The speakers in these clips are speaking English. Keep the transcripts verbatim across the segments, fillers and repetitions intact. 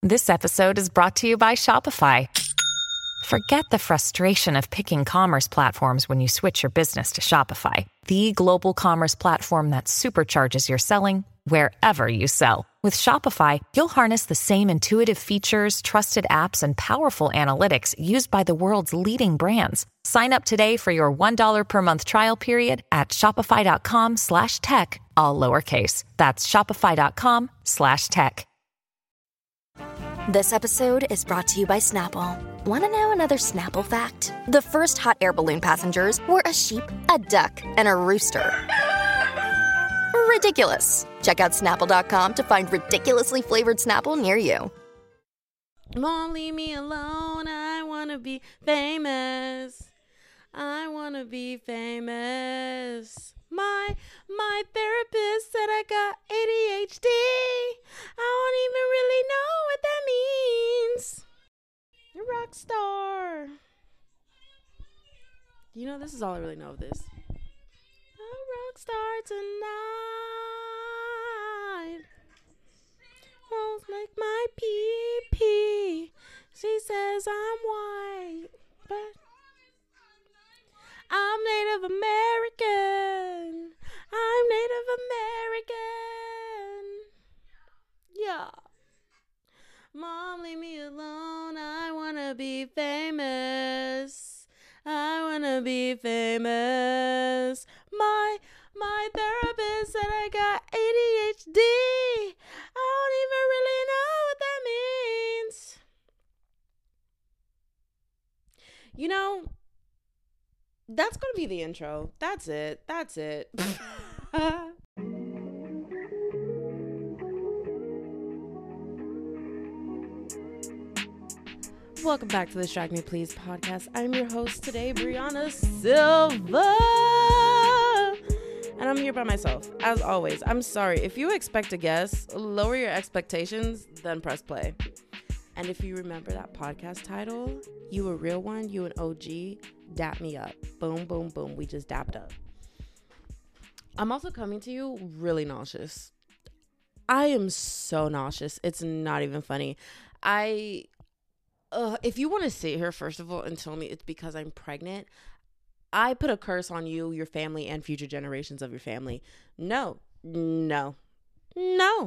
This episode is brought to you by Shopify. Forget the frustration of picking commerce platforms when you switch your business to Shopify, the global commerce platform that supercharges your selling wherever you sell. With Shopify, you'll harness the same intuitive features, trusted apps, and powerful analytics used by the world's leading brands. Sign up today for your one dollar per month trial period at shopify.com slash tech, all lowercase. That's shopify.com slash tech. This episode is brought to you by Snapple. Want to know another Snapple fact? The first hot air balloon passengers were a sheep, a duck, and a rooster. Ridiculous. Check out Snapple dot com to find ridiculously flavored Snapple near you. Mom, leave me alone. I want to be famous. I want to be famous. My my therapist said I got A D H D. I don't even really know what that means. You're a rock star. You know, this is all I really know of this. A rock star tonight. Won't make my pee-pee. She says I'm white, but I'm Native American. I'm Native American. Yeah. Mom, leave me alone. I want to be famous. I want to be famous. My my therapist said I got A D H D. I don't even really know what that means. You know, that's going to be the intro. That's it. That's it. Welcome back to the Distract Me Please podcast. I'm your host today, Brianna Silva. And I'm here by myself, as always. I'm sorry. If you expect a guest, lower your expectations, then press play. And if you remember that podcast title, you a real one, you an O G, dap me up. Boom, boom, boom. We just dapped up. I'm also coming to you really nauseous. I am so nauseous. It's not even funny. I... Uh, if you want to sit here, first of all, and tell me it's because I'm pregnant, I put a curse on you, your family, and future generations of your family. No, no, no,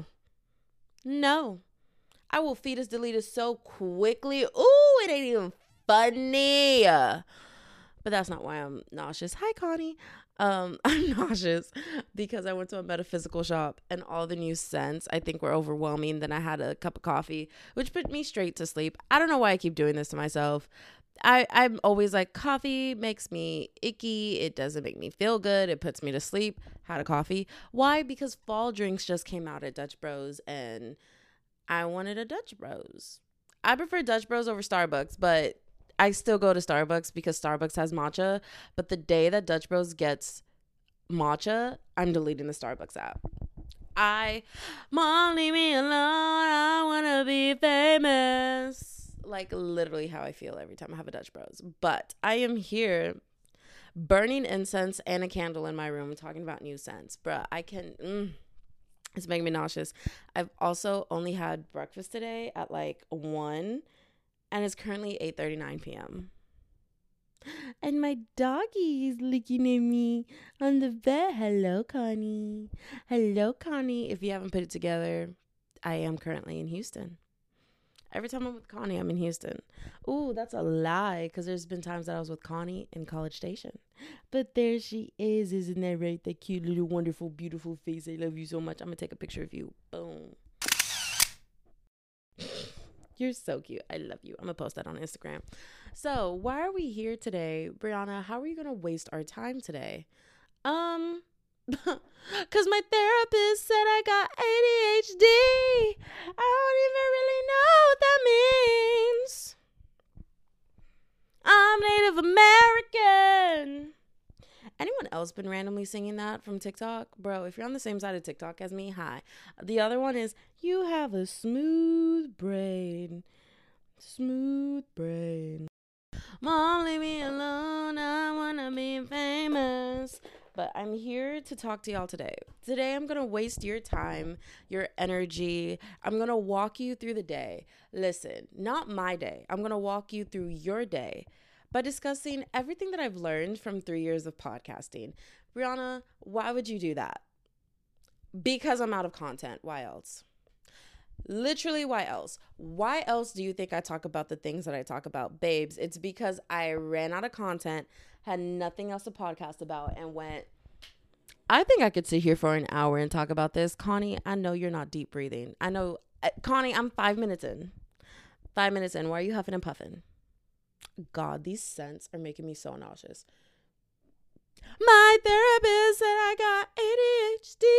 no. I will fetus delete it so quickly. Ooh, it ain't even funny. But that's not why I'm nauseous. Hi, Connie. Um, I'm nauseous because I went to a metaphysical shop and all the new scents I think were overwhelming. Then I had a cup of coffee, which put me straight to sleep. I don't know why I keep doing this to myself. I, I'm always like, coffee makes me icky. It doesn't make me feel good. It puts me to sleep. Had a coffee. Why? Because fall drinks just came out at Dutch Bros and I wanted a Dutch Bros. I prefer Dutch Bros over Starbucks, but I still go to Starbucks because Starbucks has matcha. But the day that Dutch Bros gets matcha, I'm deleting the Starbucks app. I, Mom, leave me alone. I want to be famous. Like literally how I feel every time I have a Dutch Bros. But I am here burning incense and a candle in my room talking about new scents. Bruh, I can... Mm, it's making me nauseous. I've also only had breakfast today at like one. And it's currently eight thirty-nine p.m. And my doggy is looking at me on the bed. Hello, Connie. Hello, Connie. If you haven't put it together, I am currently in Houston. Every time I'm with Connie, I'm in Houston. Ooh, that's a lie, because there's been times that I was with Connie in College Station. But there she is. Isn't that right? That cute little wonderful beautiful face. I love you so much. I'm gonna take a picture of you. Boom. You're so cute. I love you. I'm going to post that on Instagram. So why are we here today? Brianna, how are you going to waste our time today? Um, because my therapist said I got A D H D. I don't even really know what that means. I'm Native American. Anyone else been randomly singing that from TikTok? Bro, if you're on the same side of TikTok as me, hi. The other one is, you have a smooth brain. Smooth brain. Mom, leave me alone. I want to be famous. but I'm here to talk to y'all today. Today, I'm going to waste your time, your energy. I'm going to walk you through the day. Listen, not my day. I'm going to walk you through your day by discussing everything that I've learned from three years of podcasting. Brianna, why would you do that? Because I'm out of content. Why else? Literally, why else? Why else do you think I talk about the things that I talk about? Babes, it's because I ran out of content, had nothing else to podcast about, and went, I think I could sit here for an hour and talk about this. Connie, I know you're not deep breathing. I know, uh, Connie, I'm five minutes in. Five minutes in. Why are you huffing and puffing? God, these scents are making me so nauseous. My therapist said I got A D H D.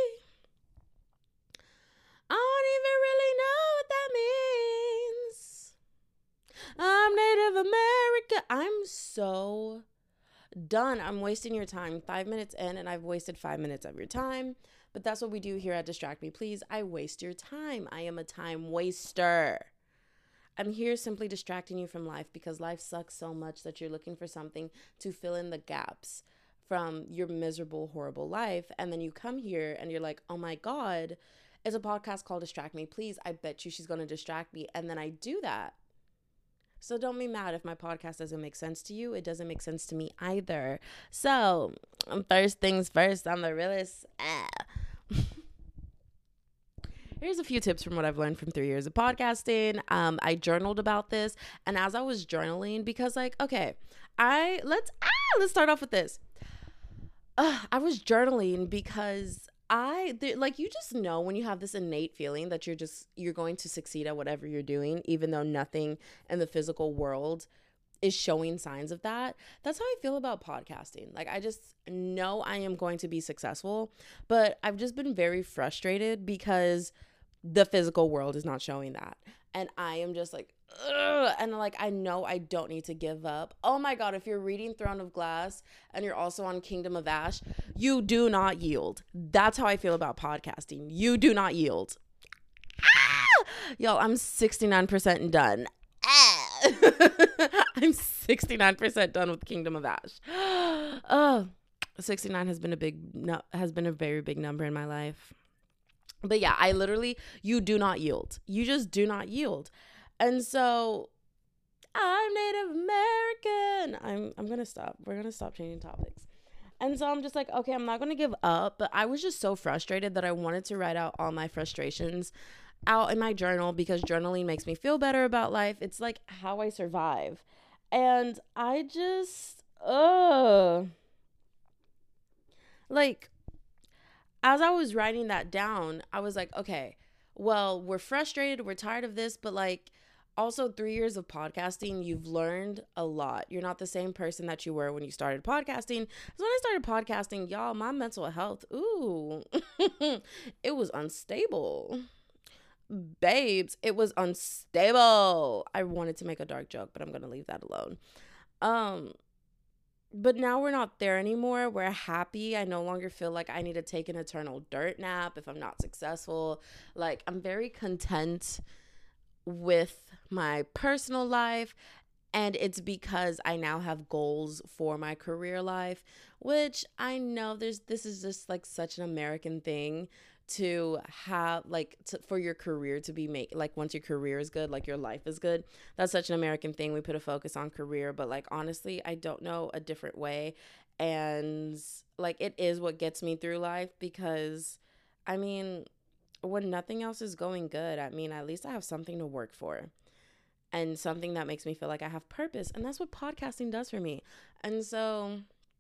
I don't even really know what that means. I'm Native American. I'm so done. I'm wasting your time. Five minutes in, and I've wasted five minutes of your time. But that's what we do here at Distract Me Please. I waste your time. I am a time waster. I'm here simply distracting you from life because life sucks so much that you're looking for something to fill in the gaps from your miserable, horrible life. And then you come here and you're like, oh my God, it's a podcast called Distract Me Please. I bet you she's going to distract me. And then I do that. So don't be mad if my podcast doesn't make sense to you. It doesn't make sense to me either. So first things first, I'm the realest. Ah. Here's a few tips from what I've learned from three years of podcasting. Um, I journaled about this, and as I was journaling, because like, okay, I let's ah, let's start off with this. Uh, I was journaling because I th- like you just know when you have this innate feeling that you're just you're going to succeed at whatever you're doing, even though nothing in the physical world is showing signs of that. That's how I feel about podcasting. Like I just know I am going to be successful, but I've just been very frustrated because the physical world is not showing that. And I am just like, ugh. And like, I know I don't need to give up. Oh my God, if you're reading Throne of Glass and you're also on Kingdom of Ash, you do not yield. That's how I feel about podcasting. You do not yield. Ah! Y'all, I'm sixty-nine percent done. Ah! I'm sixty-nine percent done with Kingdom of Ash. Oh, sixty-nine has been a big, no, has been a very big number in my life. But yeah, I literally, you do not yield. You just do not yield. And so I'm Native American. I'm I'm going to stop. We're going to stop changing topics. And so I'm just like, okay, I'm not going to give up. But I was just so frustrated that I wanted to write out all my frustrations out in my journal because journaling makes me feel better about life. It's like how I survive. And I just, ugh. Like, as I was writing that down, I was like, okay, well, we're frustrated. We're tired of this. But like also three years of podcasting, you've learned a lot. You're not the same person that you were when you started podcasting. So when I started podcasting, y'all, my mental health, ooh, it was unstable. Babes, it was unstable. I wanted to make a dark joke, but I'm going to leave that alone. Um, But now we're not there anymore. We're happy. I no longer feel like I need to take an eternal dirt nap if I'm not successful. Like, I'm very content with my personal life. And it's because I now have goals for my career life, which I know there's, this is just like such an American thing to have, like, to, for your career to be made, like, once your career is good, like, your life is good. That's such an American thing. We put a focus on career, but, like, honestly, I don't know a different way. And, like, it is what gets me through life because, I mean, when nothing else is going good, I mean, at least I have something to work for and something that makes me feel like I have purpose. And that's what podcasting does for me. And so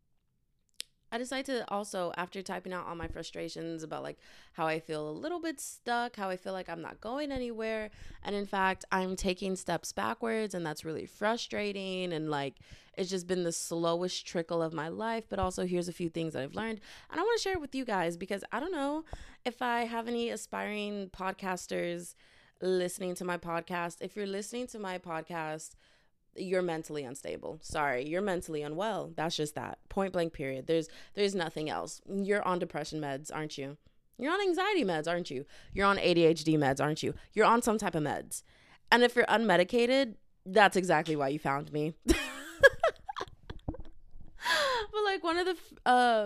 I decided to also, after typing out all my frustrations about like how I feel a little bit stuck, how I feel like I'm not going anywhere, and in fact I'm taking steps backwards, and that's really frustrating, and like it's just been the slowest trickle of my life. But also here's a few things that I've learned, and I want to share it with you guys because I don't know if I have any aspiring podcasters listening to my podcast. If you're listening to my podcast, you're mentally unstable. Sorry, you're mentally unwell. That's just that. Point blank period. There's there's nothing else. You're on depression meds, aren't you? You're on anxiety meds, aren't you? You're on A D H D meds, aren't you? You're on some type of meds. And if you're unmedicated, that's exactly why you found me. But like one of the um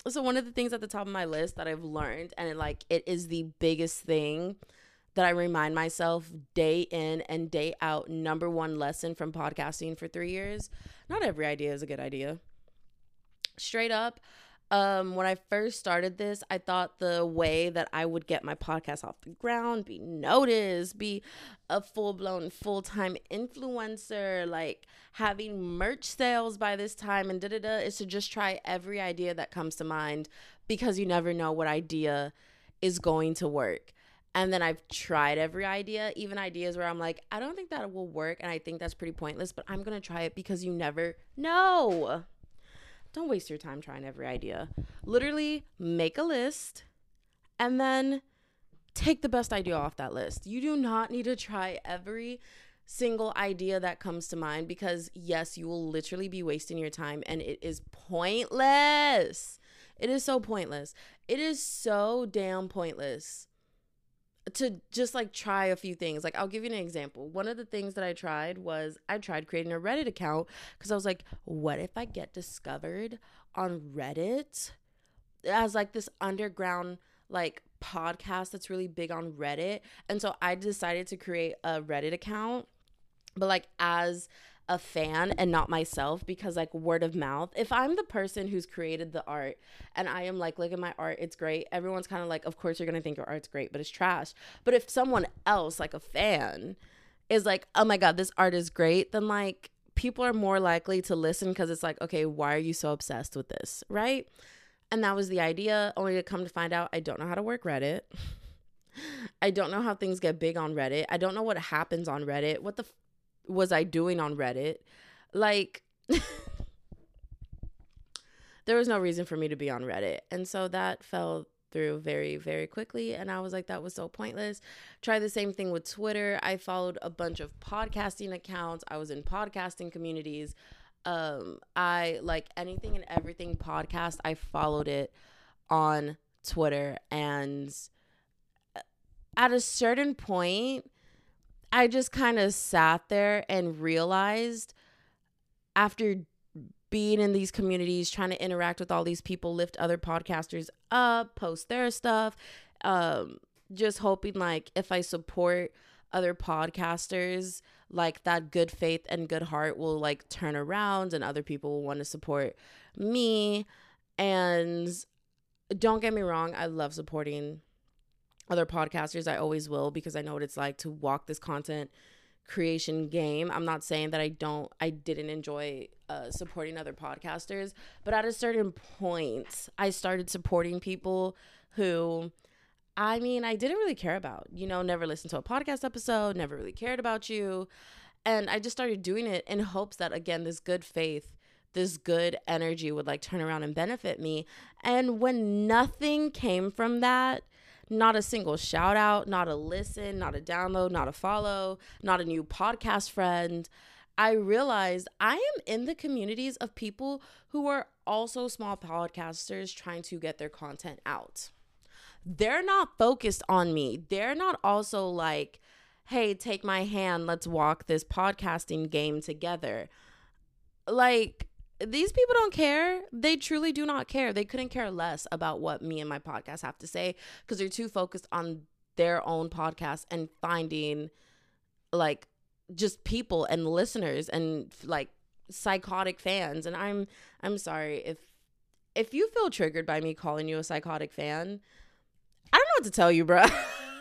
So one of the things at the top of my list that I've learned, and it, like it is the biggest thing that I remind myself day in and day out, number one lesson from podcasting for three years, not every idea is a good idea. Straight up, um, when I first started this, I thought the way that I would get my podcast off the ground, be noticed, be a full-blown, full-time influencer, like having merch sales by this time and da-da-da, is to just try every idea that comes to mind, because you never know what idea is going to work. And then I've tried every idea, even ideas where I'm like, I don't think that will work, and I think that's pretty pointless, but I'm going to try it because you never know. Don't waste your time trying every idea. Literally make a list and then take the best idea off that list. You do not need to try every single idea that comes to mind, because yes, you will literally be wasting your time, and it is pointless. It is so pointless. It is so damn pointless to just like try a few things. Like, I'll give you an example. One of the things that I tried was I tried creating a Reddit account, because I was like, what if I get discovered on Reddit as like this underground like podcast that's really big on Reddit? And so I decided to create a Reddit account, but like as a fan and not myself, because like word of mouth, if I'm the person who's created the art and I am like, look at my art, it's great, everyone's kind of like, of course you're gonna think your art's great, but it's trash. But if someone else, like a fan, is like, oh my god, this art is great, then like people are more likely to listen, because it's like, okay, why are you so obsessed with this, right? And that was the idea, only to come to find out I don't know how to work Reddit. I don't know how things get big on Reddit. I don't know what happens on Reddit. What the f- was I doing on Reddit? Like, there was no reason for me to be on Reddit. And so that fell through very, very quickly. And I was like, that was so pointless. Try the same thing with Twitter. I followed a bunch of podcasting accounts. I was in podcasting communities. Um, I like anything and everything podcast. I followed it on Twitter. And at a certain point, I just kind of sat there and realized, after being in these communities, trying to interact with all these people, lift other podcasters up, post their stuff, um, just hoping like if I support other podcasters, like that good faith and good heart will like turn around and other people will want to support me. And don't get me wrong, I love supporting other podcasters. I always will, because I know what it's like to walk this content creation game. I'm not saying that I don't, I didn't enjoy uh, supporting other podcasters, but at a certain point, I started supporting people who, I mean, I didn't really care about, you know, never listened to a podcast episode, never really cared about you. And I just started doing it in hopes that, again, this good faith, this good energy would like turn around and benefit me. And when nothing came from that, not a single shout out, not a listen, not a download, not a follow, not a new podcast friend, I realized I am in the communities of people who are also small podcasters trying to get their content out. They're not focused on me. They're not also like, hey, take my hand, let's walk this podcasting game together. Like, these people don't care. They truly do not care. They couldn't care less about what me and my podcast have to say, because they're too focused on their own podcast and finding like just people and listeners and like psychotic fans. And I'm I'm sorry if if you feel triggered by me calling you a psychotic fan, I don't know what to tell you, bro.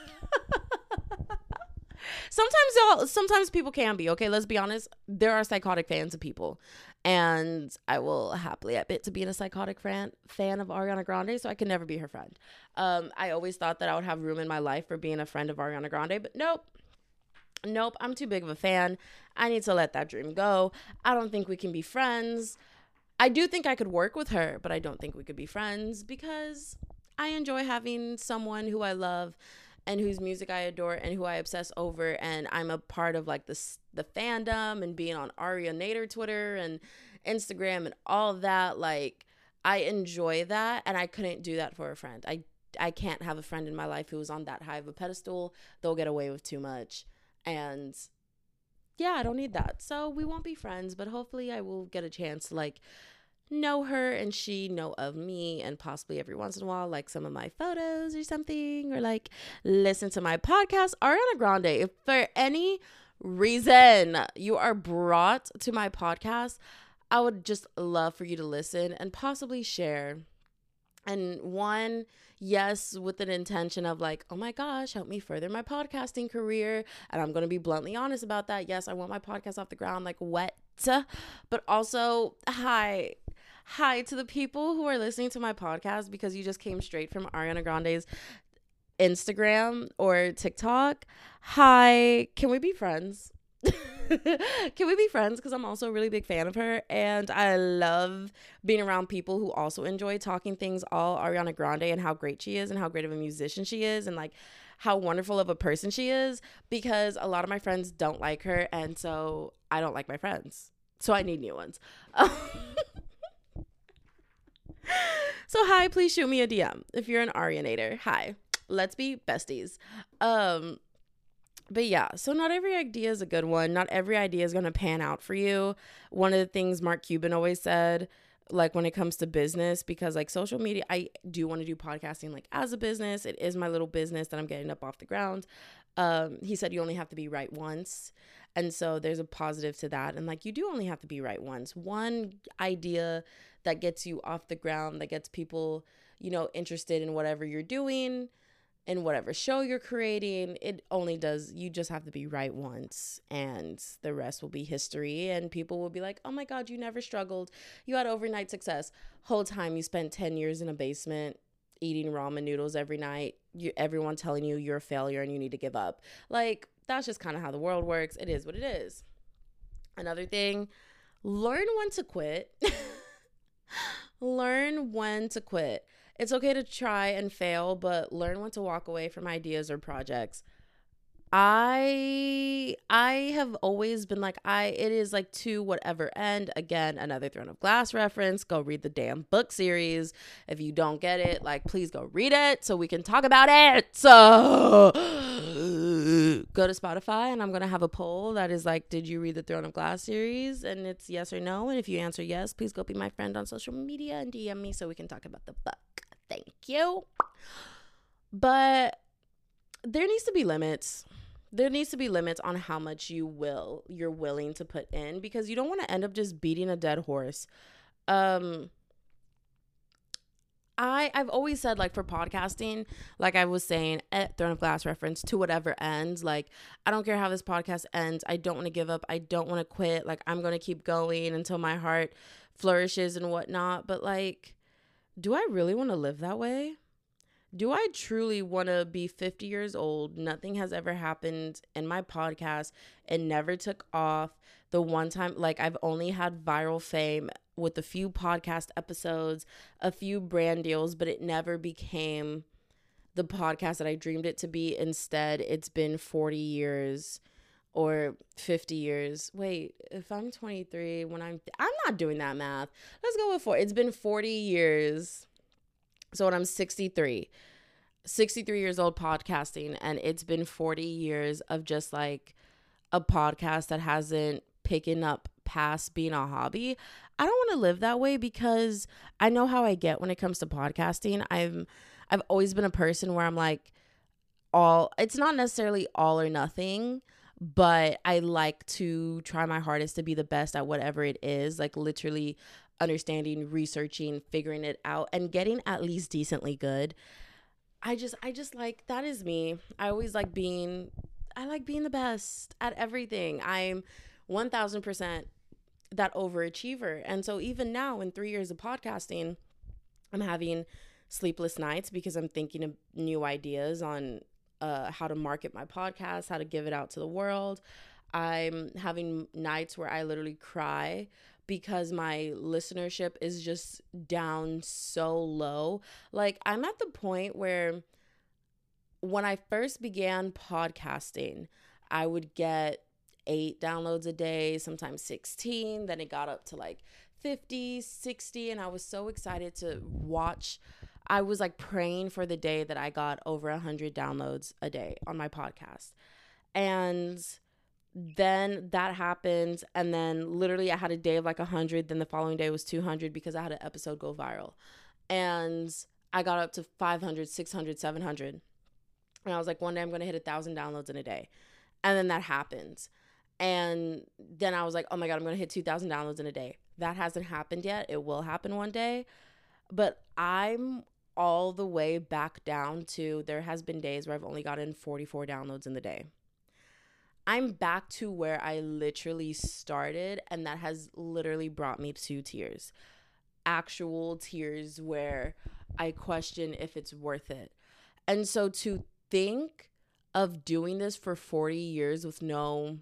Sometimes y'all, sometimes people can be, okay, let's be honest. There are psychotic fans of people. And I will happily admit to being a psychotic fan, fan of Ariana Grande, so I can never be her friend. Um, I always thought that I would have room in my life for being a friend of Ariana Grande, but nope. Nope, I'm too big of a fan. I need to let that dream go. I don't think we can be friends. I do think I could work with her, but I don't think we could be friends, because I enjoy having someone who I love and whose music I adore and who I obsess over, and I'm a part of like this the fandom and being on Aria Nader Twitter and Instagram and all of that. Like, I enjoy that, and I couldn't do that for a friend. I I can't have a friend in my life who is on that high of a pedestal. They'll get away with too much, and yeah, I don't need that. So we won't be friends, but hopefully I will get a chance to like know her and she know of me, and possibly every once in a while like some of my photos or something, or like listen to my podcast, Ariana Grande, if for any reason you are brought to my podcast, I would just love for you to listen and possibly share. And one, yes, with an intention of like, oh my gosh, help me further my podcasting career. And I'm going to be bluntly honest about that. Yes, I want my podcast off the ground like wet. But also, hi. Hi to the people who are listening to my podcast because you just came straight from Ariana Grande's Instagram or TikTok. Hi, can we be friends? Can we be friends? Because I'm also a really big fan of her, and I love being around people who also enjoy talking things all Ariana Grande and how great she is and how great of a musician she is and like how wonderful of a person she is, because a lot of my friends don't like her, and so I don't like my friends, so I need new ones. So hi, please shoot me a D M if you're an Arianator. Hi, let's be besties. Um But yeah, so not every idea is a good one. Not every idea is going to pan out for you. One of the things Mark Cuban always said, like when it comes to business, because like social media, I do want to do podcasting like as a business. It is my little business that I'm getting up off the ground. Um, he said you only have to be right once. And so there's a positive to that. And like you do only have to be right once. One idea that gets you off the ground, that gets people, you know, interested in whatever you're doing, in whatever show you're creating, it only does, you just have to be right once, and the rest will be history, and people will be like, oh my God, you never struggled. You had overnight success. Whole time you spent ten years in a basement eating ramen noodles every night. You, everyone telling you you're a failure and you need to give up. Like, that's just kind of how the world works. It is what it is. Another thing, learn when to quit. Learn when to quit. It's okay to try and fail, but learn when to walk away from ideas or projects. I I have always been like, I it is like to whatever end. Again, another Throne of Glass reference. Go read the damn book series. If you don't get it, like, please go read it so we can talk about it. So go to Spotify and I'm going to have a poll that is like, did you read the Throne of Glass series? And it's yes or no. And if you answer yes, please go be my friend on social media and D M me so we can talk about the book. Thank you. But there needs to be limits. There needs to be limits on how much you will, you're willing to put in, because you don't want to end up just beating a dead horse. Um, I, I've always said, like, for podcasting, like I was saying at Throne of Glass reference, to whatever ends, like, I don't care how this podcast ends. I don't want to give up. I don't want to quit. Like, I'm going to keep going until my heart flourishes and whatnot. But, like, do I really want to live that way? Do I truly want to be fifty years old? Nothing has ever happened in my podcast. It never took off. The one time, like, I've only had viral fame with a few podcast episodes, a few brand deals, but it never became the podcast that I dreamed it to be. Instead, it's been forty years or fifty years. Wait, if I'm twenty-three, when I'm, I'm not doing that math. Let's go with four. It's been forty years. So when I'm sixty-three, sixty-three years old podcasting, and it's been forty years of just like a podcast that hasn't picking up past being a hobby. I don't want to live that way, because I know how I get when it comes to podcasting. I'm, I've always been a person where I'm like, all, it's not necessarily all or nothing, but I like to try my hardest to be the best at whatever it is, like literally understanding, researching, figuring it out, and getting at least decently good. I just, I just like, that is me. I always like being, I like being the best at everything. I'm one thousand percent that overachiever. And so even now, in three years of podcasting, I'm having sleepless nights because I'm thinking of new ideas on uh, how to market my podcast, how to give it out to the world. I'm having nights where I literally cry because my listenership is just down so low. Like, I'm at the point where when I first began podcasting, I would get eight downloads a day, sometimes sixteen. Then it got up to like fifty, sixty. And I was so excited to watch. I was like praying for the day that I got over one hundred downloads a day on my podcast. And then that happened. And then literally I had a day of like one hundred. Then the following day was two hundred because I had an episode go viral. And I got up to five hundred, six hundred, seven hundred. And I was like, one day I'm going to hit a thousand downloads in a day. And then that happened. And then I was like, oh my God, I'm going to hit two thousand downloads in a day. That hasn't happened yet. It will happen one day. But I'm all the way back down to, there has been days where I've only gotten forty-four downloads in the day. I'm back to where I literally started, and that has literally brought me to tears. Actual tears where I question if it's worth it. And so to think of doing this for forty years with no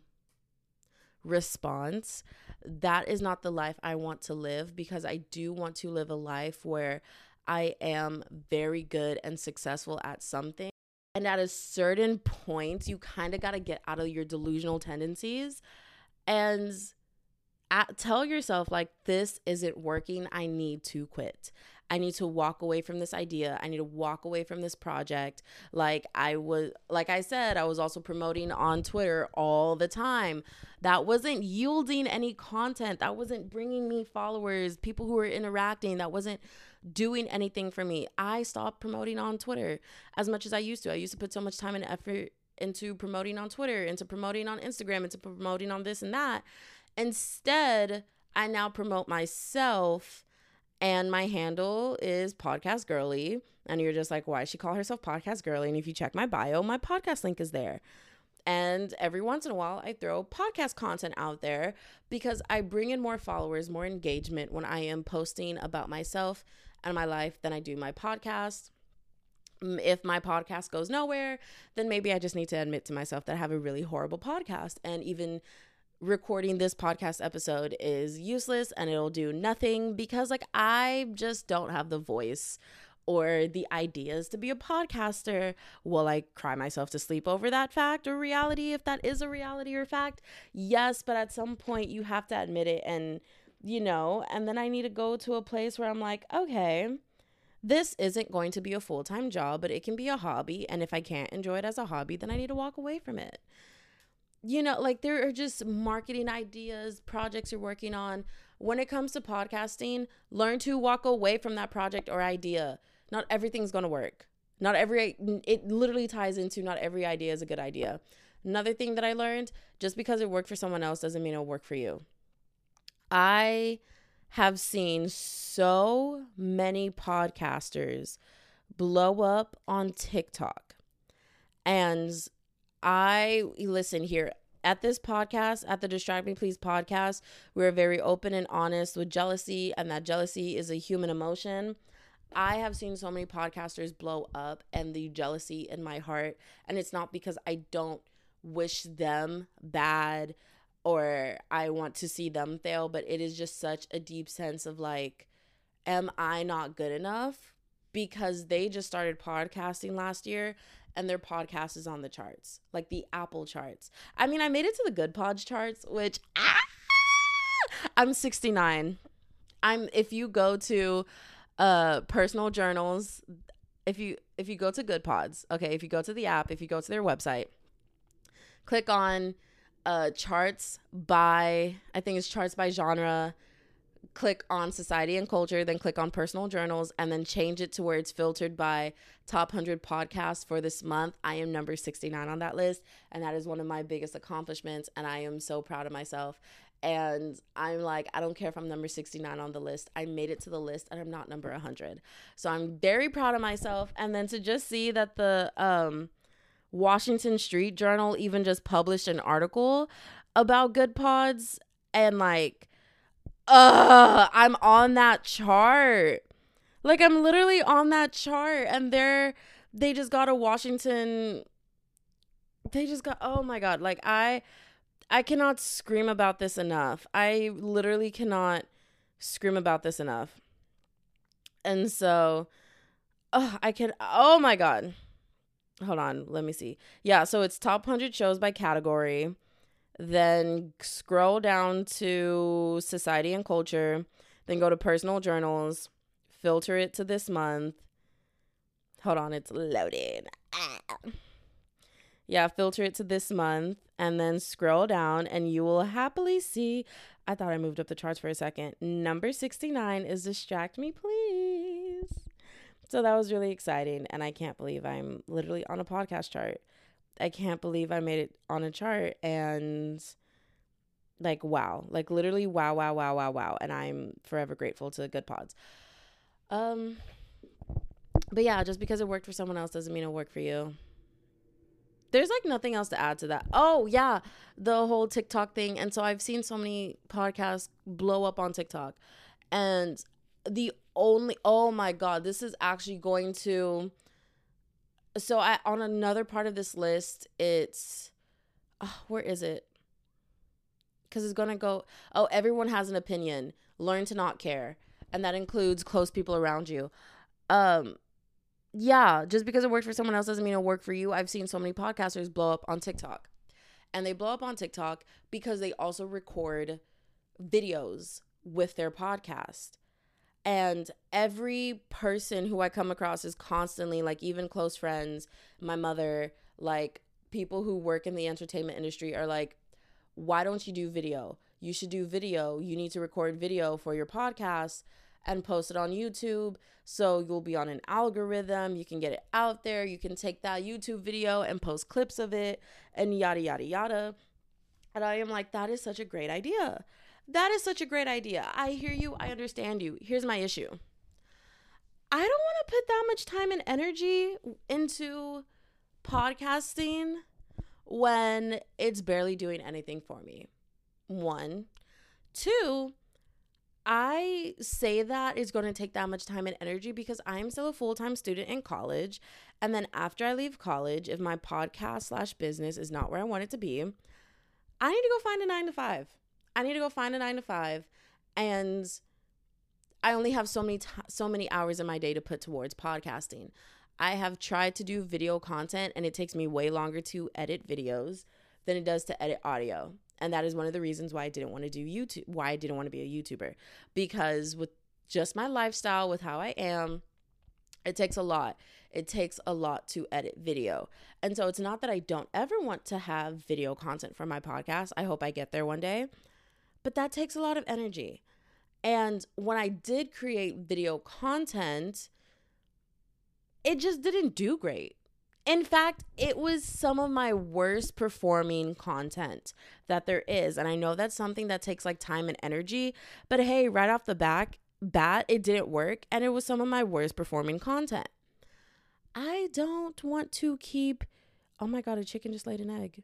response, that is not the life I want to live, because I do want to live a life where I am very good and successful at something. And at a certain point, you kind of got to get out of your delusional tendencies and at, tell yourself, like, this isn't working. I need to quit. I need to walk away from this idea. I need to walk away from this project. Like I was, like I said, I was also promoting on Twitter all the time. That wasn't yielding any content. That wasn't bringing me followers, people who were interacting. That wasn't doing anything for me. I stopped promoting on Twitter as much as I used to. I used to put so much time and effort into promoting on Twitter, into promoting on Instagram, into promoting on this and that. Instead, I now promote myself, and my handle is Podcast Girly. And you're just like, why does she call herself Podcast Girly? And if you check my bio, my podcast link is there. And every once in a while, I throw podcast content out there because I bring in more followers, more engagement when I am posting about myself and my life than I do my podcast. If my podcast goes nowhere, then maybe I just need to admit to myself that I have a really horrible podcast. And even recording this podcast episode is useless and it'll do nothing because, like, I just don't have the voice or the ideas to be a podcaster. Will I cry myself to sleep over that fact or reality, if that is a reality or fact? Yes, but at some point you have to admit it, and you know, and then I need to go to a place where I'm like, okay, this isn't going to be a full-time job, but it can be a hobby, and if I can't enjoy it as a hobby, then I need to walk away from it. You know, like, there are just marketing ideas, projects you're working on. When it comes to podcasting, learn to walk away from that project or idea. Not everything's going to work. Not every, it literally ties into not every idea is a good idea. Another thing that I learned, just because it worked for someone else doesn't mean it'll work for you. I have seen so many podcasters blow up on TikTok. And I, listen here, at this podcast, at the Distract Me Please podcast, we're very open and honest with jealousy, and that jealousy is a human emotion. I have seen so many podcasters blow up, and the jealousy in my heart, and it's not because I don't wish them bad or I want to see them fail, but it is just such a deep sense of like, am I not good enough? Because they just started podcasting last year, and their podcast is on the charts, like the Apple charts. I mean, I made it to the Good Pods charts, which ah, I'm sixty-nine. I'm if you go to uh personal journals, if you if you go to Good Pods, okay, if you go to the app, if you go to their website, click on uh charts by, I think it's charts by genre. Click on society and culture, then click on personal journals, and then change it to where it's filtered by top one hundred podcasts for this month. I am number sixty-nine on that list, and that is one of my biggest accomplishments, and I am so proud of myself. And I'm like, I don't care if I'm number sixty-nine on the list. I made it to the list, and I'm not number one hundred. So I'm very proud of myself. And then to just see that the um Washington Street Journal even just published an article about Good Pods, and like, uh, I'm on that chart. Like, I'm literally on that chart, and they're, they just got a Washington, they just got, oh my God. Like, I, I cannot scream about this enough. I literally cannot scream about this enough. And so, oh, I can, oh my God. Hold on, let me see. Yeah, so it's top one hundred shows by category. Then scroll down to society and culture. Then go to personal journals. Filter it to this month. Hold on, it's loading. Ah. Yeah, filter it to this month. and then scroll down and you will happily see, I thought I moved up the charts for a second. Number sixty-nine is Distract Me Please. So that was really exciting. And I can't believe I'm literally on a podcast chart. I can't believe I made it on a chart. And like, wow, like literally wow, wow, wow, wow, wow. And I'm forever grateful to Good Pods. Um, but yeah, just because it worked for someone else doesn't mean it'll work for you. There's like nothing else to add to that. Oh yeah, the whole TikTok thing. And so I've seen so many podcasts blow up on TikTok. And the only, oh my God, this is actually going to, so I, on another part of this list, it's, oh, where is it? Because it's going to go, oh, everyone has an opinion. Learn to not care. And that includes close people around you. Um, yeah, just because it worked for someone else doesn't mean it'll work for you. I've seen so many podcasters blow up on TikTok. And they blow up on TikTok because they also record videos with their podcast. And every person who I come across is constantly, like, even close friends, my mother, like, people who work in the entertainment industry are like, why don't you do video? You should do video. You need to record video for your podcast and post it on YouTube so you'll be on an algorithm. You can get it out there. You can take that YouTube video and post clips of it and yada, yada, yada. And I am like, that is such a great idea. That is such a great idea. I hear you. I understand you. Here's my issue. I don't want to put that much time and energy into podcasting when it's barely doing anything for me. One. Two, I say that it's going to take that much time and energy because I'm still a full-time student in college. And then after I leave college, if my podcast slash business is not where I want it to be, I need to go find a nine to five. I need to go find a nine to five. And I only have so many t- so many hours in my day to put towards podcasting. I have tried to do video content and it takes me way longer to edit videos than it does to edit audio. And that is one of the reasons why I didn't want to do YouTube, why I didn't want to be a YouTuber. Because with just my lifestyle, with how I am, it takes a lot. It takes a lot to edit video. And so it's not that I don't ever want to have video content for my podcast. I hope I get there one day. But that takes a lot of energy. And when I did create video content, it just didn't do great. In fact, it was some of my worst performing content that there is. And I know that's something that takes like time and energy. But hey, right off the back, bat, it didn't work. And it was some of my worst performing content. I don't want to keep, oh my God, a chicken just laid an egg.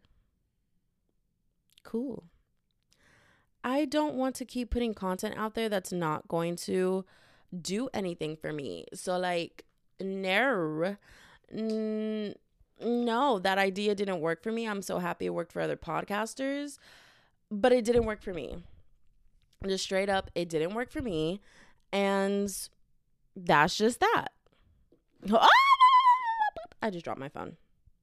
Cool. I don't want to keep putting content out there that's not going to do anything for me. So like, no, n- no, that idea didn't work for me. I'm so happy it worked for other podcasters, but it didn't work for me. Just straight up, it didn't work for me. And that's just that. I just dropped my phone.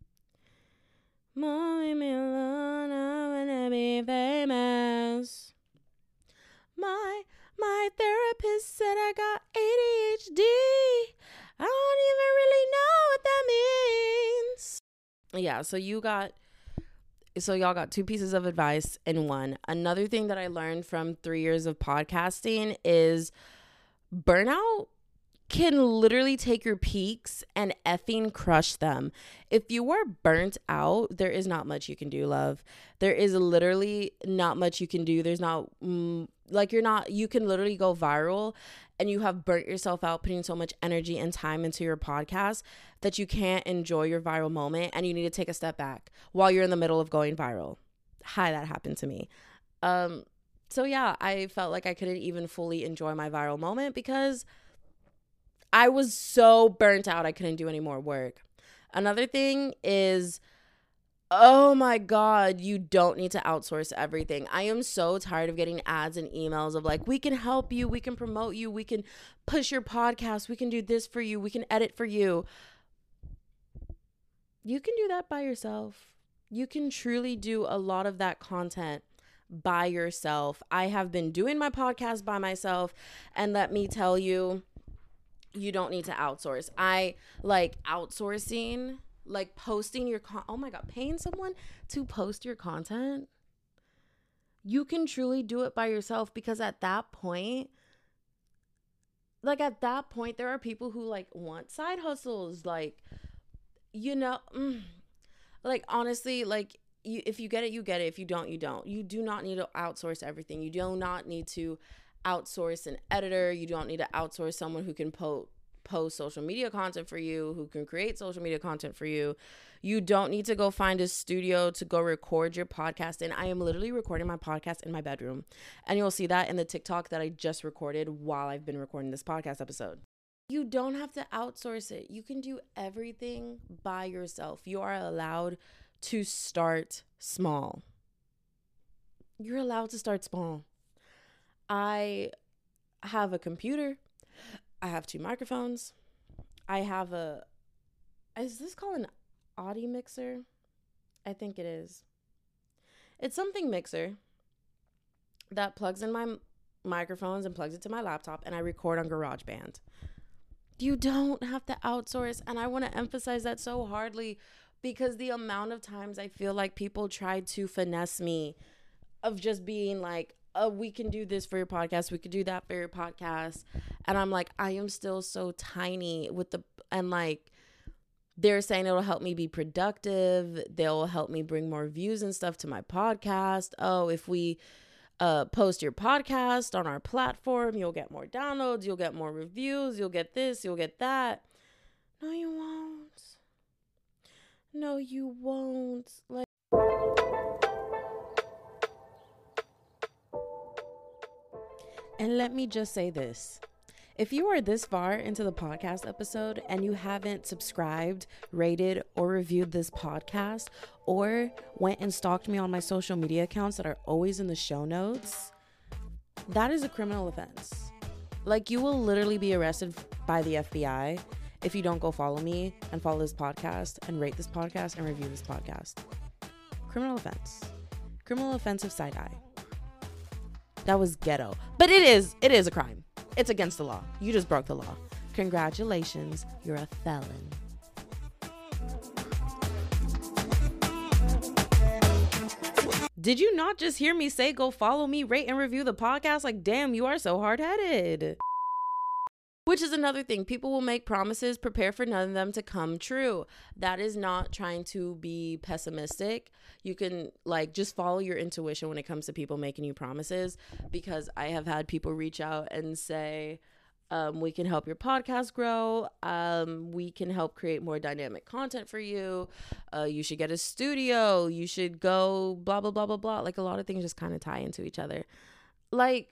Mommy, me alone, I wanna be famous. My my therapist said I got A D H D. I don't even really know what that means. Yeah, so you got, so y'all got two pieces of advice in one. Another thing that I learned from three years of podcasting is burnout can literally take your peaks and effing crush them. If you are burnt out, there is not much you can do, love. There is literally not much you can do. There's not, mm, like you're not, you can literally go viral and you have burnt yourself out putting so much energy and time into your podcast that you can't enjoy your viral moment and you need to take a step back while you're in the middle of going viral. Hi, that happened to me. Um, so yeah, I felt like I couldn't even fully enjoy my viral moment because I was so burnt out I couldn't do any more work. Another thing is, oh my God, you don't need to outsource everything. I am so tired of getting ads and emails of like, we can help you, we can promote you, we can push your podcast, we can do this for you, we can edit for you. You can do that by yourself. You can truly do a lot of that content by yourself. I have been doing my podcast by myself, and let me tell you, you don't need to outsource. I like outsourcing Like posting your con- oh my god, paying someone to post your content. You can truly do it by yourself, because at that point, like at that point, there are people who like want side hustles, like, you know, mm, like honestly, like you, if you get it, you get it. If you don't, you don't. You do not need to outsource everything. You do not need to outsource an editor. You don't need to outsource someone who can post post social media content for you, who can create social media content for you. You don't need to go find a studio to go record your podcast. And I am literally recording my podcast in my bedroom. And you'll see that in the TikTok that I just recorded while I've been recording this podcast episode. You don't have to outsource it. You can do everything by yourself. You are allowed to start small. You're allowed to start small. I have a computer. I have two microphones. I have a, is this called an Audio mixer? I think it is. It's something mixer that plugs in my microphones and plugs it to my laptop, and I record on GarageBand. You don't have to outsource, and I want to emphasize that so hardly, because the amount of times I feel like people try to finesse me of just being like, oh, we can do this for your podcast, we could do that for your podcast, and I'm like, I am still so tiny with the, and like, they're saying it'll help me be productive, they'll help me bring more views and stuff to my podcast. Oh, if we uh post your podcast on our platform, you'll get more downloads, you'll get more reviews, you'll get this, you'll get that. No, you won't. No, you won't. Like, and let me just say this. If you are this far into the podcast episode and you haven't subscribed, rated, or reviewed this podcast, or went and stalked me on my social media accounts that are always in the show notes, that is a criminal offense. Like, you will literally be arrested by the F B I if you don't go follow me and follow this podcast and rate this podcast and review this podcast. Criminal offense. Criminal offensive side eye. That was ghetto. But it is, it is a crime. It's against the law. You just broke the law. Congratulations, you're a felon. Did you not just hear me say go follow me, rate, and review the podcast? Like, damn, you are so hard-headed. Which is another thing. People will make promises, prepare for none of them to come true. That is not trying to be pessimistic. You can, like, just follow your intuition when it comes to people making you promises, because I have had people reach out and say, um, we can help your podcast grow. Um, we can help create more dynamic content for you. Uh, you should get a studio. You should go blah, blah, blah, blah, blah. Like, a lot of things just kind of tie into each other. Like,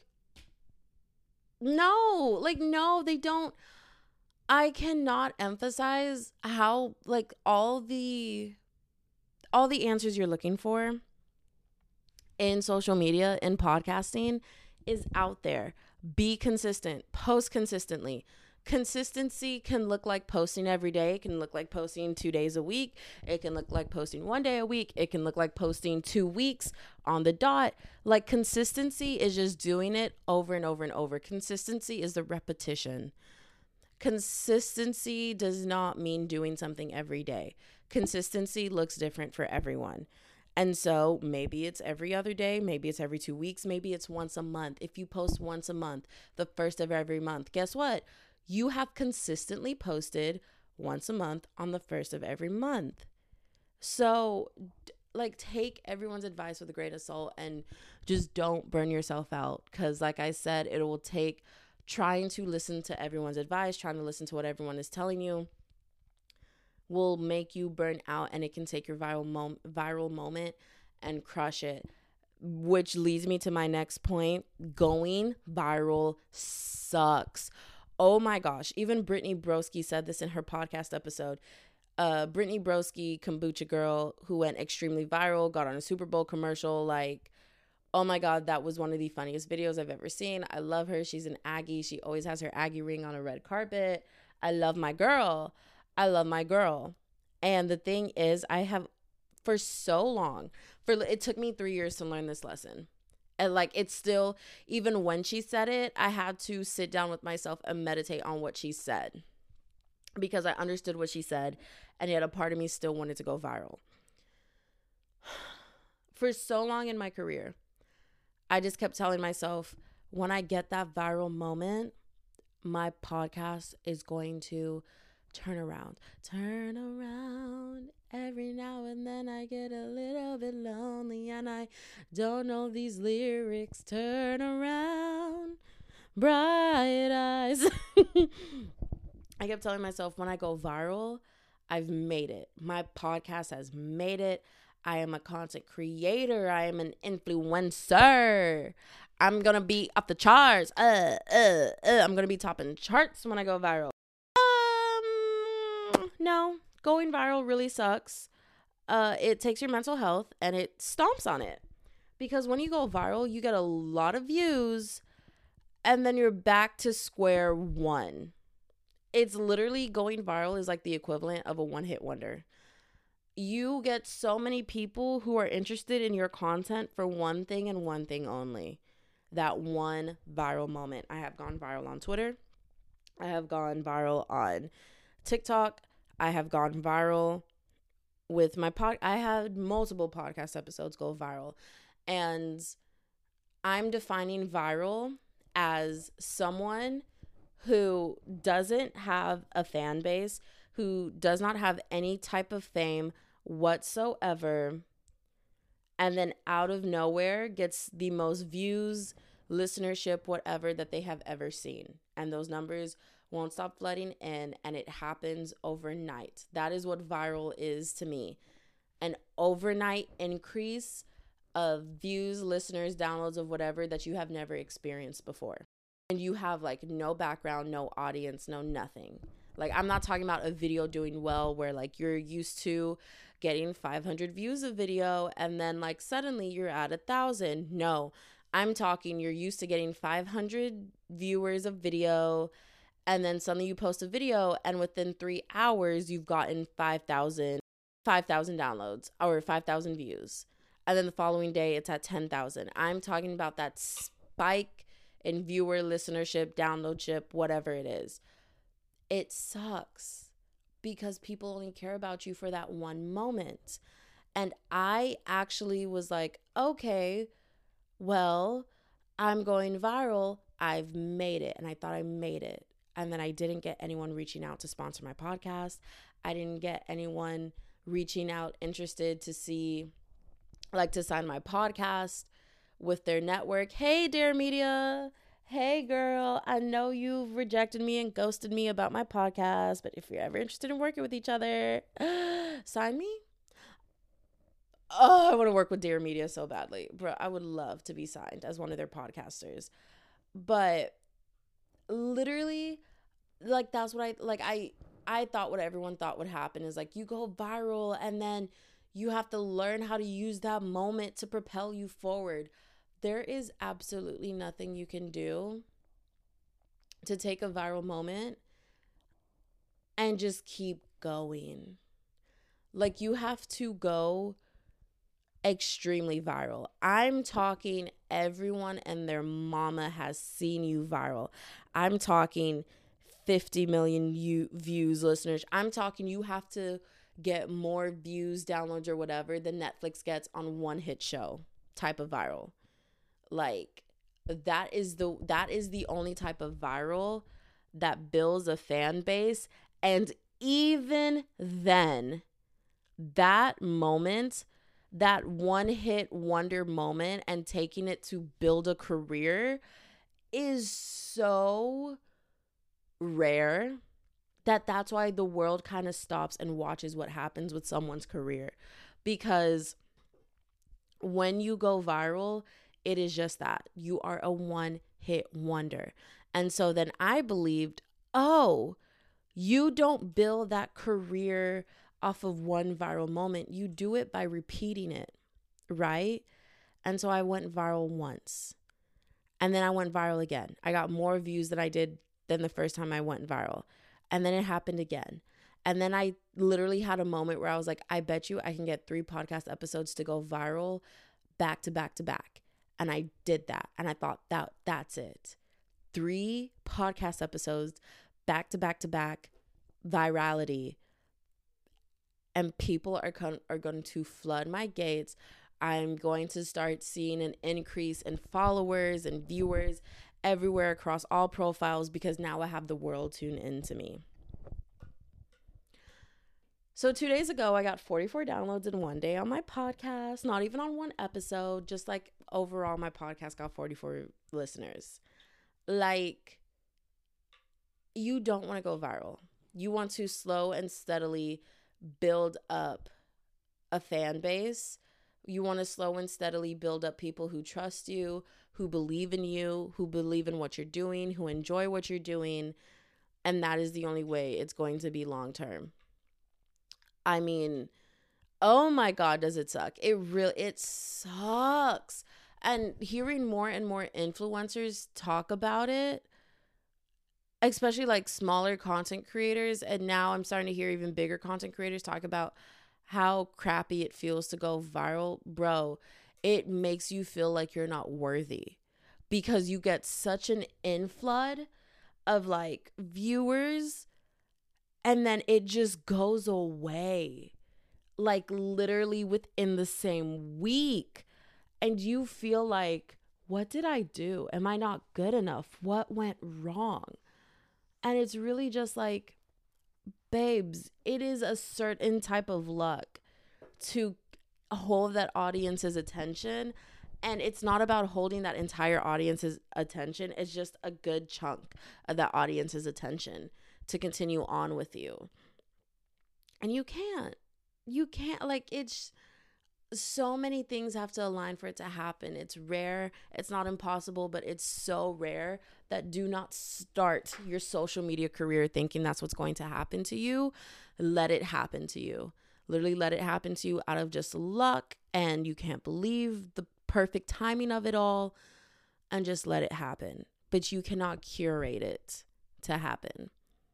No, like, no, they don't. I cannot emphasize how, like, all the, all the answers you're looking for in social media, in podcasting, is out there. Be consistent. Post consistently. Consistency can look like posting every day. It can look like posting two days a week. It can look like posting one day a week. It can look like posting two weeks on the dot. Like, consistency is just doing it over and over and over. Consistency is the repetition. Consistency does not mean doing something every day. Consistency looks different for everyone. And so maybe it's every other day, maybe it's every two weeks, maybe it's once a month. If you post once a month, the first of every month, guess what? You have consistently posted once a month on the first of every month. So, like, take everyone's advice with a grain of salt and just don't burn yourself out. Because, like I said, it will take trying to listen to everyone's advice, trying to listen to what everyone is telling you, will make you burn out, and it can take your viral mom- viral moment and crush it. Which leads me to my next point. Going viral sucks. Oh my gosh. Even Brittany Broski said this in her podcast episode. Uh, Brittany Broski, Kombucha Girl, who went extremely viral, got on a Super Bowl commercial. Like, oh my God, that was one of the funniest videos I've ever seen. I love her. She's an Aggie. She always has her Aggie ring on a red carpet. I love my girl. I love my girl. And the thing is, I have, for so long, for it took me three years to learn this lesson. And like, it's still, even when she said it, I had to sit down with myself and meditate on what she said. because I understood what she said, and yet a part of me still wanted to go viral. For so long in my career, I just kept telling myself, when I get that viral moment, my podcast is going to turn around. Turn around. Every now and then I get a little bit lonely and I don't know these lyrics. Turn around. Bright eyes. I kept telling myself, when I go viral, I've made it. My podcast has made it. I am a content creator. I am an influencer. I'm going to be up the charts. Uh, uh, uh. I'm going to be topping charts when I go viral. Um, no, going viral really sucks. Uh, it takes your mental health and it stomps on it. Because when you go viral, you get a lot of views and then you're back to square one. It's literally, going viral is like the equivalent of a one-hit wonder. You get so many people who are interested in your content for one thing and one thing only. That one viral moment. I have gone viral on Twitter. I have gone viral on TikTok. I have gone viral with my pod. I had multiple podcast episodes go viral. And I'm defining viral as someone who doesn't have a fan base, who does not have any type of fame whatsoever, and then out of nowhere gets the most views, listenership, whatever that they have ever seen. And those numbers won't stop flooding in, and it happens overnight. That is what viral is to me. An overnight increase of views, listeners, downloads of whatever that you have never experienced before. And you have like no background, no audience, no nothing. Like, I'm not talking about a video doing well where like you're used to getting five hundred views of video and then like suddenly you're at a thousand. No, I'm talking you're used to getting five hundred viewers of video and then suddenly you post a video and within three hours you've gotten five thousand downloads or five thousand views. And then the following day it's at ten thousand. I'm talking about that spike in viewer listenership, downloadship, whatever it is. It sucks because people only care about you for that one moment. And I actually was like, okay, well, I'm going viral. I've made it. And I thought I made it. And then I didn't get anyone reaching out to sponsor my podcast. I didn't get anyone reaching out interested to see, like, to sign my podcast with their network. Hey, Dare Media. Hey, girl. I know you've rejected me and ghosted me about my podcast, but if you're ever interested in working with each other, sign me. Oh, I want to work with Dare Media so badly. Bro, I would love to be signed as one of their podcasters. But literally, like, that's what I, like, I, I thought what everyone thought would happen is, like, you go viral and then you have to learn how to use that moment to propel you forward. There is absolutely nothing you can do to take a viral moment and just keep going. Like, you have to go extremely viral. I'm talking everyone and their mama has seen you viral. I'm talking fifty million you, views, listeners. I'm talking you have to get more views, downloads, or whatever than Netflix gets on one hit show type of viral. Like, that is the that is the only type of viral that builds a fan base. And even then, that moment, that one hit wonder moment and taking it to build a career is so rare that that's why the world kind of stops and watches what happens with someone's career. Because when you go viral, it is just that. You are a one-hit wonder. And so then I believed, oh, you don't build that career off of one viral moment. You do it by repeating it, right? And so I went viral once. And then I went viral again. I got more views than I did than the first time I went viral. And then it happened again. And then I literally had a moment where I was like, I bet you I can get three podcast episodes to go viral back to back to back. And I did that. And I thought that that's it. Three podcast episodes back to back to back, virality, and people are con- are going to flood my gates. I'm going to start seeing an increase in followers and viewers everywhere across all profiles, because now I have the world tune into me. So two days ago, I got forty-four downloads in one day on my podcast. Not even on one episode, just like overall my podcast got forty-four listeners. Like, you don't want to go viral. You want to slow and steadily build up a fan base. You want to slow and steadily build up people who trust you, who believe in you, who believe in what you're doing, who enjoy what you're doing. And that is the only way it's going to be long term. I mean, oh my God, does it suck? It really, it sucks. And hearing more and more influencers talk about it, especially like smaller content creators, and now I'm starting to hear even bigger content creators talk about how crappy it feels to go viral. Bro, it makes you feel like you're not worthy, because you get such an inflood of like viewers, and then it just goes away, like literally within the same week. And you feel like, what did I do? Am I not good enough? What went wrong? And it's really just like, babes, it is a certain type of luck to hold that audience's attention. And it's not about holding that entire audience's attention. It's just a good chunk of that audience's attention to continue on with you. And you can't. You can't. Like, it's so many things have to align for it to happen. It's rare. It's not impossible, but it's so rare that do not start your social media career thinking that's what's going to happen to you. Let it happen to you. Literally let it happen to you out of just luck, and you can't believe the perfect timing of it all, and just let it happen. But you cannot curate it to happen.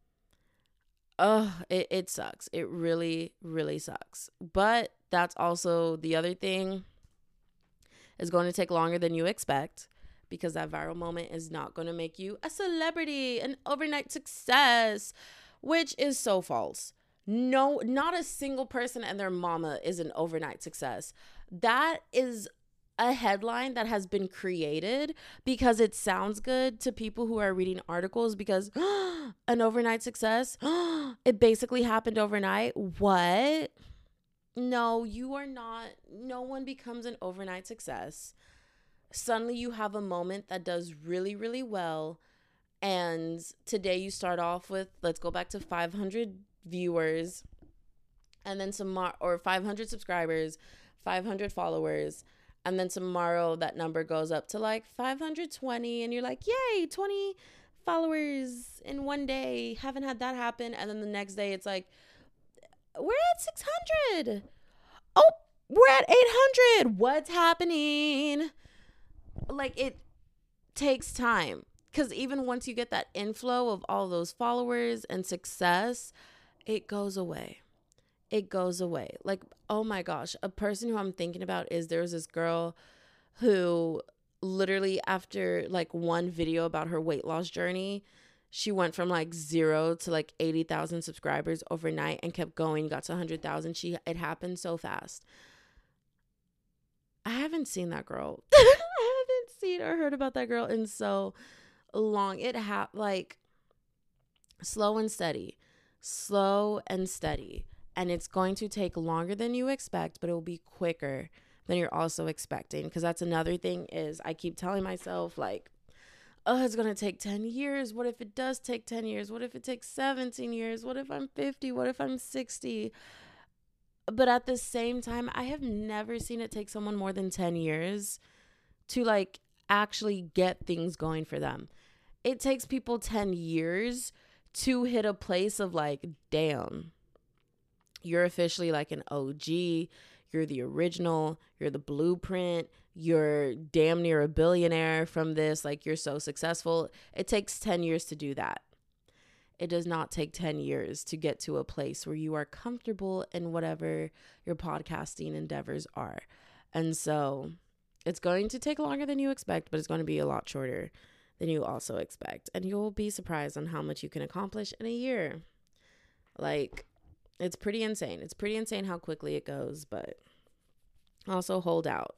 Oh, it, it sucks. It really, really sucks. But that's also the other thing. Is going to take longer than you expect, because that viral moment is not going to make you a celebrity, an overnight success, which is so false. No, not a single person and their mama is an overnight success. That is a headline that has been created because it sounds good to people who are reading articles, because oh, an overnight success, oh, it basically happened overnight. What? No, you are not. No one becomes an overnight success. Suddenly you have a moment that does really, really well. And today you start off with, let's go back to five hundred viewers, and then some more, or five hundred subscribers, five hundred followers. And then tomorrow that number goes up to like five hundred twenty, and you're like, yay, twenty followers in one day. Haven't had that happen. And then the next day it's like, we're at six hundred. Oh, we're at eight hundred. What's happening? Like, it takes time, because even once you get that inflow of all those followers and success, it goes away. It goes away. Like, oh my gosh, a person who I'm thinking about is, there was this girl who literally after like one video about her weight loss journey, she went from like zero to like eighty thousand subscribers overnight, and kept going, got to one hundred thousand. She, it happened so fast. I haven't seen that girl. I haven't seen or heard about that girl in so long. It ha like slow and steady, slow and steady. And it's going to take longer than you expect, but it will be quicker than you're also expecting. Because that's another thing, is I keep telling myself like, oh, it's going to take ten years. What if it does take ten years? What if it takes seventeen years? What if I'm fifty? What if I'm sixty? But at the same time, I have never seen it take someone more than ten years to like actually get things going for them. It takes people ten years to hit a place of like, damn, you're officially like an O G. You're the original. You're the blueprint. You're damn near a billionaire from this. Like, you're so successful. It takes ten years to do that. It does not take ten years to get to a place where you are comfortable in whatever your podcasting endeavors are. And so it's going to take longer than you expect, but it's going to be a lot shorter than you also expect. And you'll be surprised on how much you can accomplish in a year. Like, it's pretty insane. It's pretty insane how quickly it goes, but also hold out.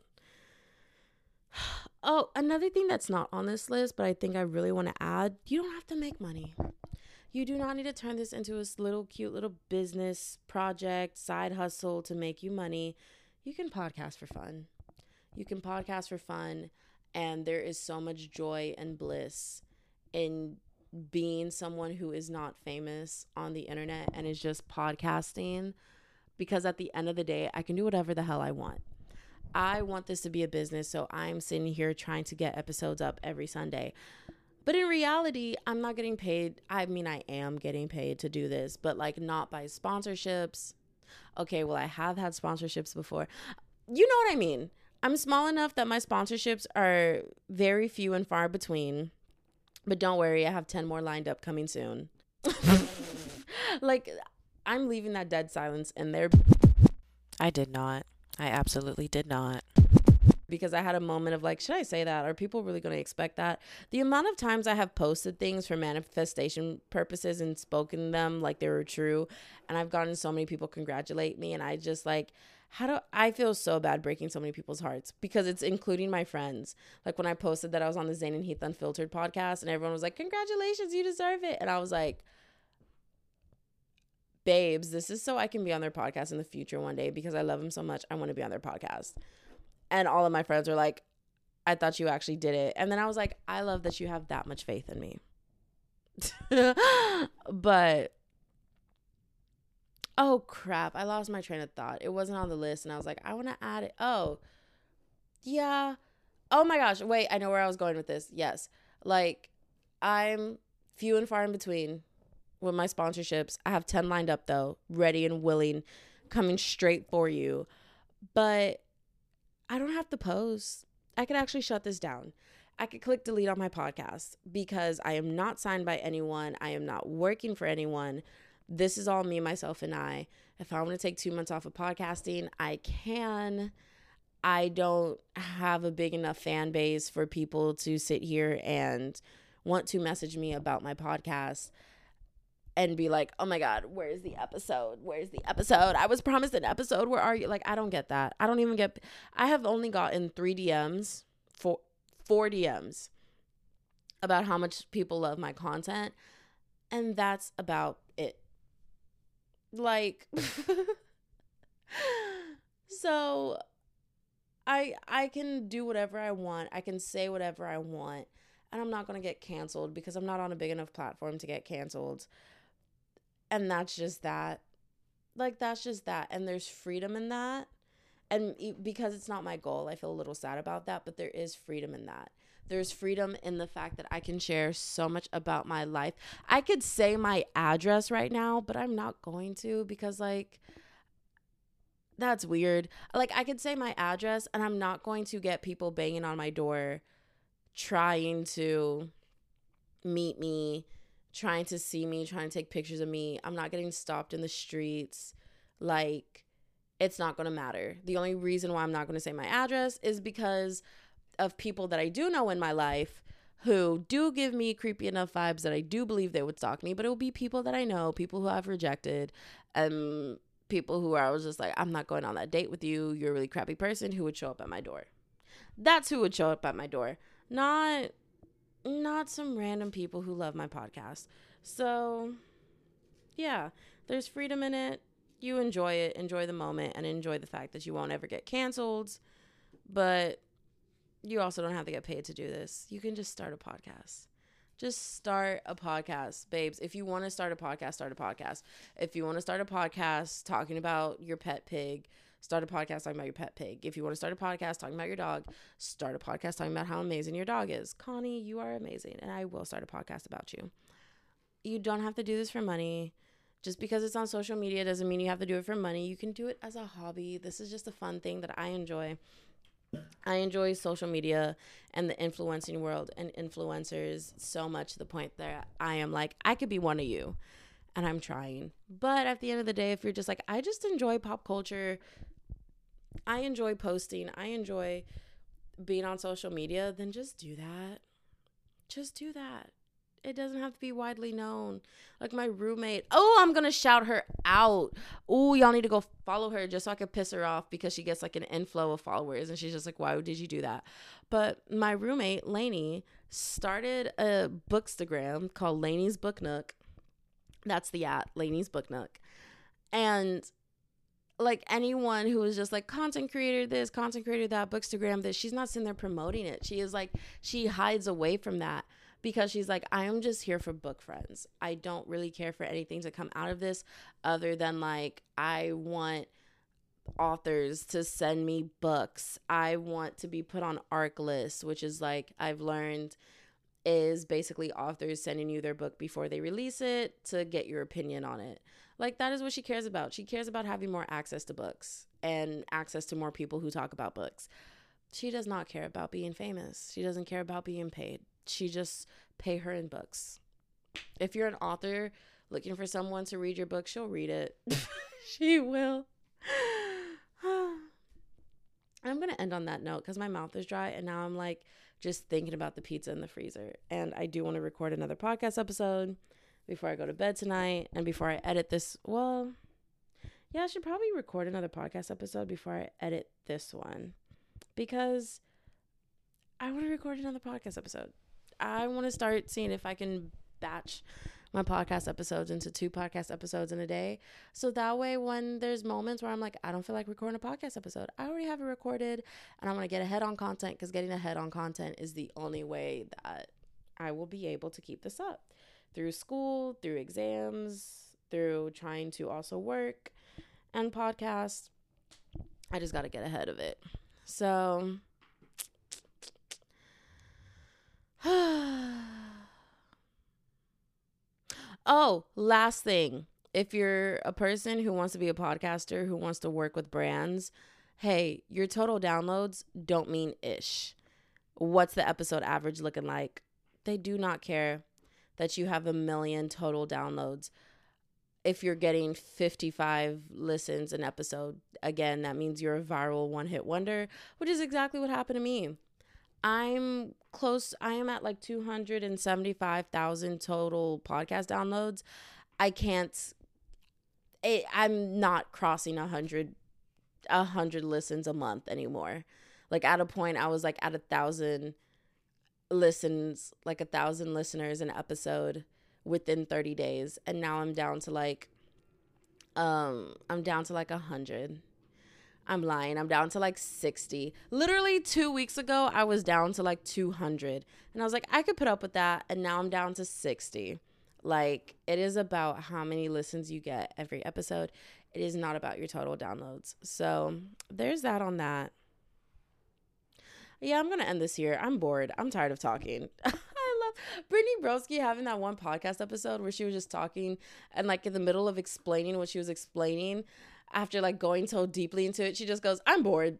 Oh, another thing that's not on this list, but I think I really want to add, you don't have to make money. You do not need to turn this into a little cute little business project, side hustle to make you money. You can podcast for fun. You can podcast for fun, and there is so much joy and bliss in being someone who is not famous on the internet and is just podcasting, because at the end of the day, I can do whatever the hell I want. I want this to be a business, so I'm sitting here trying to get episodes up every Sunday. But in reality, I'm not getting paid. I mean, I am getting paid to do this, but like not by sponsorships. Okay, well, I have had sponsorships before. You know what I mean? I'm small enough that my sponsorships are very few and far between. But don't worry, I have ten more lined up coming soon. Like, I'm leaving that dead silence in there. I did not. I absolutely did not. Because I had a moment of like, should I say that? Are people really going to expect that? The amount of times I have posted things for manifestation purposes and spoken them like they were true. And I've gotten so many people congratulate me. And I just like, how do I feel so bad breaking so many people's hearts? Because it's including my friends. Like when I posted that I was on the Zane and Heath Unfiltered podcast and everyone was like, congratulations, you deserve it. And I was like, babes, this is so I can be on their podcast in the future one day because I love them so much. I want to be on their podcast. And all of my friends were like, I thought you actually did it. And then I was like, I love that you have that much faith in me. But, oh crap, I lost my train of thought. It wasn't on the list. And I was like, I want to add it. Oh, yeah. Oh my gosh. Wait, I know where I was going with this. Yes. Like, I'm few and far in between with my sponsorships. I have ten lined up though, ready and willing, coming straight for you. But I don't have to post. I could actually shut this down. I could click delete on my podcast because I am not signed by anyone. I am not working for anyone. This is all me, myself, and I. If I want to take two months off of podcasting, I can. I don't have a big enough fan base for people to sit here and want to message me about my podcast and be like, oh my God, where's the episode? Where's the episode? I was promised an episode. Where are you? Like, I don't get that. I don't even get, I have only gotten three D Ms, four, four D Ms about how much people love my content. And that's about it. Like, so I, I can do whatever I want. I can say whatever I want. And I'm not going to get canceled because I'm not on a big enough platform to get canceled. And that's just that. Like, that's just that. And there's freedom in that. And because it's not my goal, I feel a little sad about that. But there is freedom in that. There's freedom in the fact that I can share so much about my life. I could say my address right now, but I'm not going to because, like, that's weird. Like, I could say my address and I'm not going to get people banging on my door trying to meet me, trying to see me, trying to take pictures of me. I'm not getting stopped in the streets. Like, it's not going to matter. The only reason why I'm not going to say my address is because of people that I do know in my life who do give me creepy enough vibes that I do believe they would stalk me, but it will be people that I know, people who I've rejected, um, people who are, I was just like, I'm not going on that date with you. You're a really crappy person, who would show up at my door. That's who would show up at my door. Not, not some random people who love my podcast. So, yeah, there's freedom in it. You enjoy it, enjoy the moment, and enjoy the fact that you won't ever get canceled. But you also don't have to get paid to do this. You can just start a podcast. Just start a podcast, babes. If you want to start a podcast, start a podcast. If you want to start a podcast talking about your pet pig, start a podcast talking about your pet pig. If you want to start a podcast talking about your dog, start a podcast talking about how amazing your dog is. Connie, you are amazing, and I will start a podcast about you. You don't have to do this for money. Just because it's on social media doesn't mean you have to do it for money. You can do it as a hobby. This is just a fun thing that I enjoy. I enjoy social media and the influencing world and influencers so much to the point that I am like, I could be one of you, and I'm trying. But at the end of the day, if you're just like, I just enjoy pop culture, I enjoy posting, I enjoy being on social media, then just do that. Just do that. It doesn't have to be widely known. Like my roommate. Oh, I'm going to shout her out. Oh, y'all need to go follow her just so I can piss her off because she gets like an inflow of followers. And she's just like, why did you do that? But my roommate, Lainey, started a bookstagram called Lainey's Book Nook. That's the at, Lainey's Book Nook. And like anyone who is just like content creator this, content creator that, bookstagram this, she's not sitting there promoting it. She is like, she hides away from that. Because she's like, I am just here for book friends. I don't really care for anything to come out of this other than like, I want authors to send me books. I want to be put on ARC lists, which is like, I've learned is basically authors sending you their book before they release it to get your opinion on it. Like that is what she cares about. She cares about having more access to books and access to more people who talk about books. She does not care about being famous. She doesn't care about being paid. She just pay her in books. If you're an author looking for someone to read your book, she'll read it. She will. I'm going to end on that note because my mouth is dry and now I'm like just thinking about the pizza in the freezer. And I do want to record another podcast episode before I go to bed tonight and before I edit this. Well, yeah, I should probably record another podcast episode before I edit this one because I want to record another podcast episode. I want to start seeing if I can batch my podcast episodes into two podcast episodes in a day. So that way, when there's moments where I'm like, I don't feel like recording a podcast episode, I already have it recorded and I want to get ahead on content because getting ahead on content is the only way that I will be able to keep this up through school, through exams, through trying to also work and podcast. I just got to get ahead of it. So oh, last thing. If you're a person who wants to be a podcaster, who wants to work with brands, hey, your total downloads don't mean ish. What's the episode average looking like? They do not care that you have a million total downloads. If you're getting fifty-five listens an episode, again, that means you're a viral one-hit wonder, which is exactly what happened to me. I'm close. I am at like two hundred seventy-five thousand total podcast downloads. I can't, it, I'm not crossing a hundred, a hundred listens a month anymore. Like at a point I was like at a thousand listens, like a thousand listeners an episode within thirty days. And now I'm down to like, um, I'm down to like a hundred. I'm lying. I'm down to like sixty. Literally two weeks ago, I was down to like two hundred. And I was like, I could put up with that. And now I'm down to sixty. Like, it is about how many listens you get every episode. It is not about your total downloads. So there's that on that. Yeah, I'm going to end this here. I'm bored. I'm tired of talking. I love Brittany Broski having that one podcast episode where she was just talking and like in the middle of explaining what she was explaining, after like going so deeply into it, she just goes, I'm bored.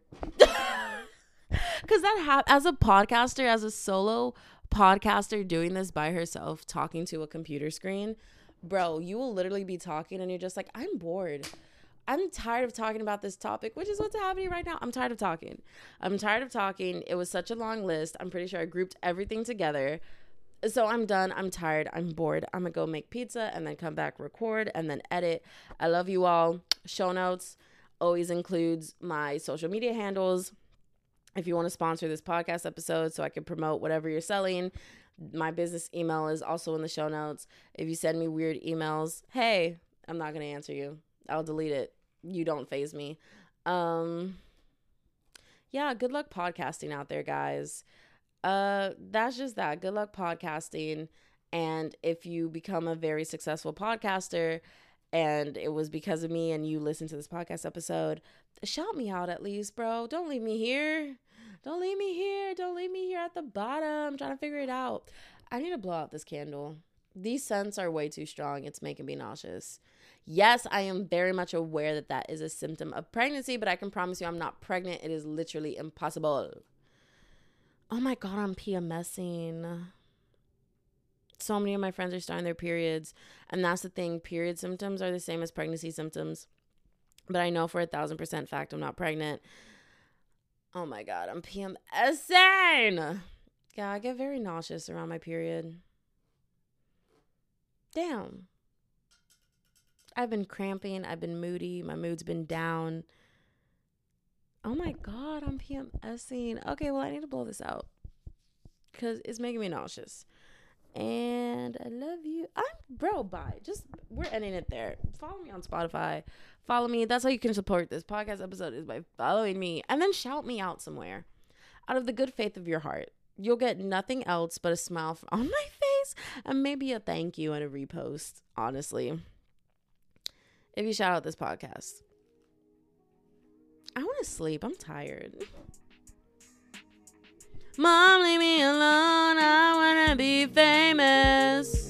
Because that ha- as a podcaster, as a solo podcaster doing this by herself, talking to a computer screen, bro, you will literally be talking and you're just like, I'm bored. I'm tired of talking about this topic, which is what's happening right now. I'm tired of talking. I'm tired of talking. It was such a long list. I'm pretty sure I grouped everything together. So I'm done. I'm tired. I'm bored. I'm going to go make pizza and then come back, record, and then edit. I love you all. Show notes always includes my social media handles. If you want to sponsor this podcast episode so I can promote whatever you're selling, my business email is also in the show notes. If you send me weird emails, hey, I'm not going to answer you. I'll delete it. You don't faze me. Um, yeah, good luck podcasting out there, guys. Uh, that's just that. Good luck podcasting. And if you become a very successful podcaster and it was because of me and you listen to this podcast episode, shout me out at least, bro. Don't leave me here. Don't leave me here. Don't leave me here at the bottom. I'm trying to figure it out. I need to blow out this candle. These scents are way too strong. It's making me nauseous. Yes, I am very much aware that that is a symptom of pregnancy, but I can promise you I'm not pregnant. It is literally impossible. Oh my God, I'm PMSing. So many of my friends are starting their periods. And that's the thing. Period symptoms are the same as pregnancy symptoms. But I know for a thousand percent fact I'm not pregnant. Oh my God, I'm PMSing. Yeah, I get very nauseous around my period. damn. I've been cramping. I've been moody. My mood's been down. Oh my God, I'm PMSing. Okay, well, I need to blow this out because it's making me nauseous. And I love you. I'm, bro, bye. Just, we're ending it there. Follow me on Spotify. Follow me. That's how you can support this podcast episode, is by following me. And then shout me out somewhere. Out of the good faith of your heart. You'll get nothing else but a smile on my face and maybe a thank you and a repost, honestly. If you shout out this podcast. I want to sleep. I'm tired. Mom, leave me alone. I want to be famous.